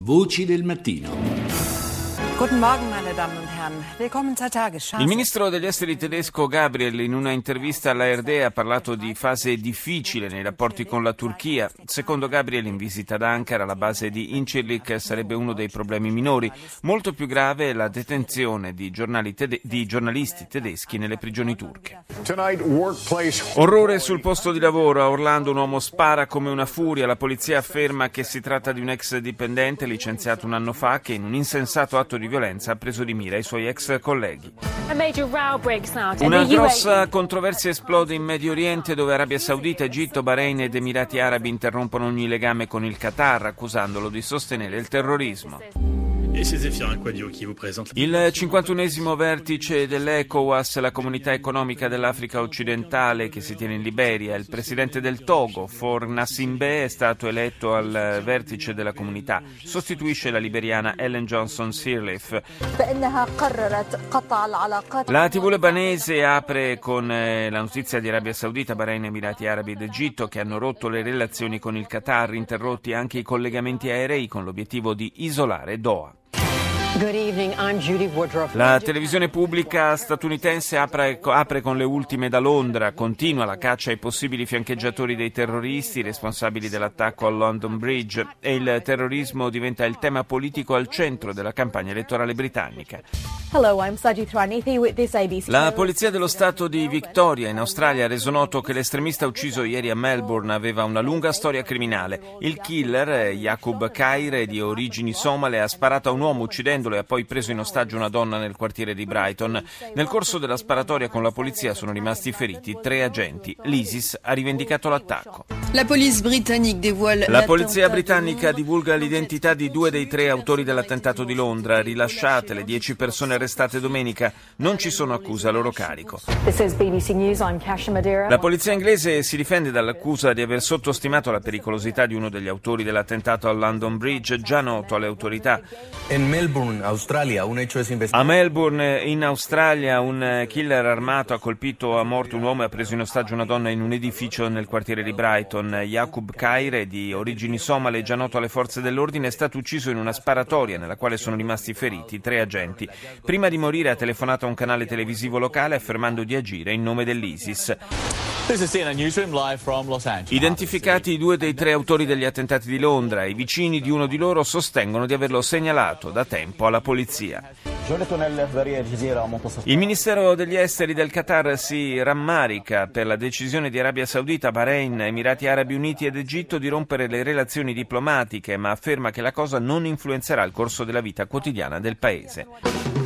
Voci del mattino. Guten Morgen, meine Damen und Herren. Willkommen zur Tagesschau. Il ministro degli esteri tedesco Gabriel in una intervista alla ARD ha parlato di fase difficile nei rapporti con la Turchia. Secondo Gabriel, in visita ad Ankara, la base di Incirlik sarebbe uno dei problemi minori. Molto più grave è la detenzione di giornalisti tedeschi nelle prigioni turche. Orrore sul posto di lavoro. A Orlando un uomo spara come una furia. La polizia afferma che si tratta di un ex dipendente licenziato un anno fa che in un insensato atto di violenza ha preso di mira i suoi ex colleghi. Una grossa controversia esplode in Medio Oriente, dove Arabia Saudita, Egitto, Bahrain ed Emirati Arabi interrompono ogni legame con il Qatar, accusandolo di sostenere il terrorismo. Il 51esimo vertice dell'ECOWAS, la comunità economica dell'Africa occidentale che si tiene in Liberia. Il presidente del Togo, Faure Gnassingbe, è stato eletto al vertice della comunità. Sostituisce la liberiana Ellen Johnson Sirleaf. La TV lebanese apre con la notizia di Arabia Saudita, Bahrain, Emirati Arabi ed Egitto che hanno rotto le relazioni con il Qatar, interrotti anche i collegamenti aerei con l'obiettivo di isolare Doha. Good evening, I'm Judy Woodruff. La televisione pubblica statunitense apre con le ultime da Londra. Continua la caccia ai possibili fiancheggiatori dei terroristi responsabili dell'attacco al London Bridge e il terrorismo diventa il tema politico al centro della campagna elettorale britannica. Hello, I'm Sajid Ranithi with this ABC. La polizia dello stato di Victoria in Australia ha reso noto che l'estremista ucciso ieri a Melbourne aveva una lunga storia criminale. Il killer, Yaqub Khair, di origini somale, ha sparato a un uomo uccidendolo e ha poi preso in ostaggio una donna nel quartiere di Brighton. Nel corso della sparatoria con la polizia sono rimasti feriti 3 agenti. L'ISIS ha rivendicato l'attacco. La polizia britannica divulga l'identità di 2 dei 3 autori dell'attentato di Londra. Rilasciate le 10 persone arrestate domenica. Non ci sono accuse a loro carico. La polizia inglese si difende dall'accusa di aver sottostimato la pericolosità di uno degli autori dell'attentato al London Bridge, già noto alle autorità. A Melbourne, in Australia, un killer armato ha colpito a morte un uomo e ha preso in ostaggio una donna in un edificio nel quartiere di Brighton. Yaqub Khair, di origini somale, già noto alle forze dell'ordine, è stato ucciso in una sparatoria nella quale sono rimasti feriti 3 agenti. Prima di morire ha telefonato a un canale televisivo locale affermando di agire in nome dell'ISIS. Identificati i 2 dei 3 autori degli attentati di Londra, i vicini di uno di loro sostengono di averlo segnalato da tempo alla polizia. Il Ministero degli Esteri del Qatar si rammarica per la decisione di Arabia Saudita, Bahrain, Emirati Arabi Uniti ed Egitto di rompere le relazioni diplomatiche, ma afferma che la cosa non influenzerà il corso della vita quotidiana del paese.